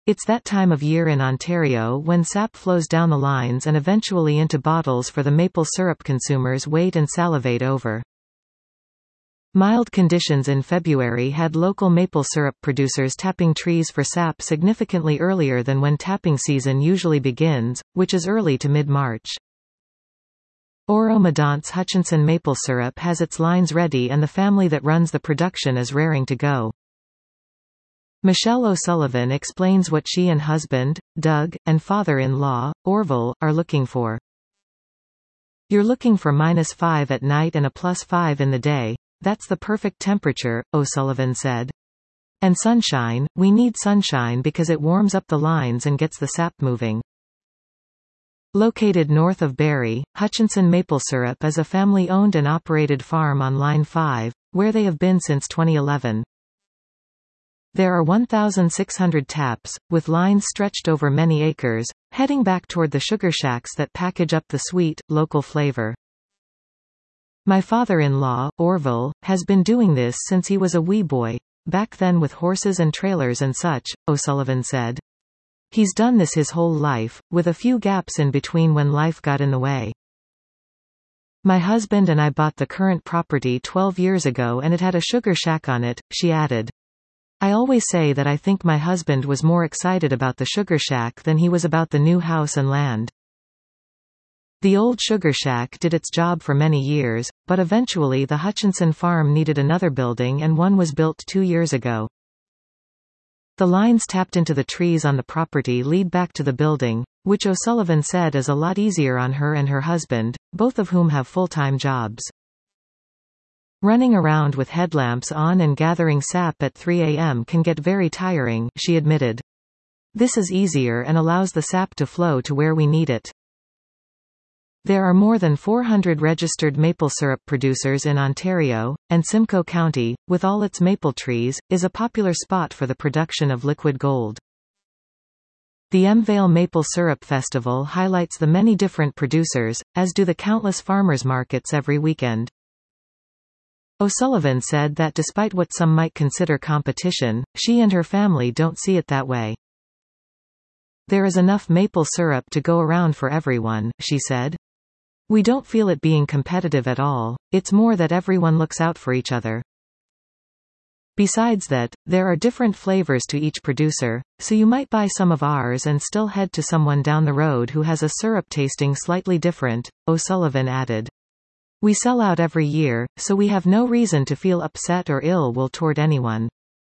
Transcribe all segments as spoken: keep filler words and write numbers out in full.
It's that time of year in Ontario when sap flows down the lines and eventually into bottles for the maple syrup consumers wait and salivate over. Mild conditions in February had local maple syrup producers tapping trees for sap significantly earlier than when tapping season usually begins, which is early to mid-March. Oro-Medonte's Hutchinson maple syrup has its lines ready and the family that runs the production is raring to go. Michelle O'Sullivan explains what she and husband, Doug, and father-in-law, Orville, are looking for. "You're looking for minus five at night and a plus five in the day. That's the perfect temperature," O'Sullivan said. "And sunshine, we need sunshine because it warms up the lines and gets the sap moving." Located north of Barrie, Hutchinson Maple Syrup is a family-owned and operated farm on Line five, where they have been since twenty eleven. There are one thousand six hundred taps, with lines stretched over many acres, heading back toward the sugar shacks that package up the sweet, local flavor. "My father-in-law, Orville, has been doing this since he was a wee boy, back then with horses and trailers and such," O'Sullivan said. "He's done this his whole life, with a few gaps in between when life got in the way. My husband and I bought the current property twelve years ago and it had a sugar shack on it," she added. "I always say that I think my husband was more excited about the sugar shack than he was about the new house and land. The old sugar shack did its job for many years, but eventually the Hutchinson farm needed another building and one was built two years ago. The lines tapped into the trees on the property lead back to the building, which O'Sullivan said is a lot easier on her and her husband, both of whom have full-time jobs. Running around with headlamps on and gathering sap at three a m can get very tiring," she admitted. "This is easier and allows the sap to flow to where we need it." There are more than four hundred registered maple syrup producers in Ontario, and Simcoe County, with all its maple trees, is a popular spot for the production of liquid gold. The Emvale Maple Syrup Festival highlights the many different producers, as do the countless farmers markets every weekend. O'Sullivan said that despite what some might consider competition, she and her family don't see it that way. "There is enough maple syrup to go around for everyone," she said. "We don't feel it being competitive at all, it's more that everyone looks out for each other. Besides that, there are different flavors to each producer, so you might buy some of ours and still head to someone down the road who has a syrup tasting slightly different," O'Sullivan added. "We sell out every year, so we have no reason to feel upset or ill will toward anyone."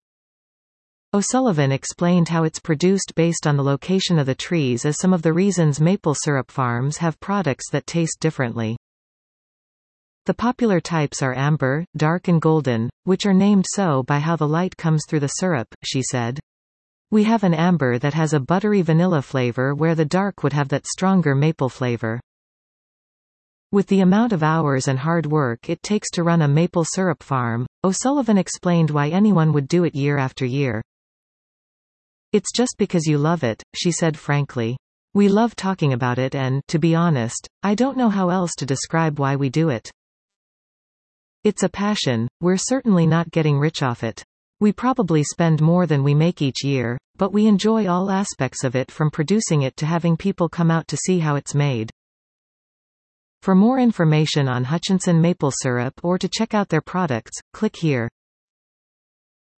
O'Sullivan explained how it's produced based on the location of the trees as some of the reasons maple syrup farms have products that taste differently. The popular types are amber, dark and golden, which are named so by how the light comes through the syrup, she said. "We have an amber that has a buttery vanilla flavor where the dark would have that stronger maple flavor. With the amount of hours and hard work it takes to run a maple syrup farm," O'Sullivan explained why anyone would do it year after year. "It's just because you love it," she said frankly. "We love talking about it and, to be honest, I don't know how else to describe why we do it. It's a passion, we're certainly not getting rich off it. We probably spend more than we make each year, but we enjoy all aspects of it from producing it to having people come out to see how it's made." For more information on Hutchinson maple syrup or to check out their products, click here.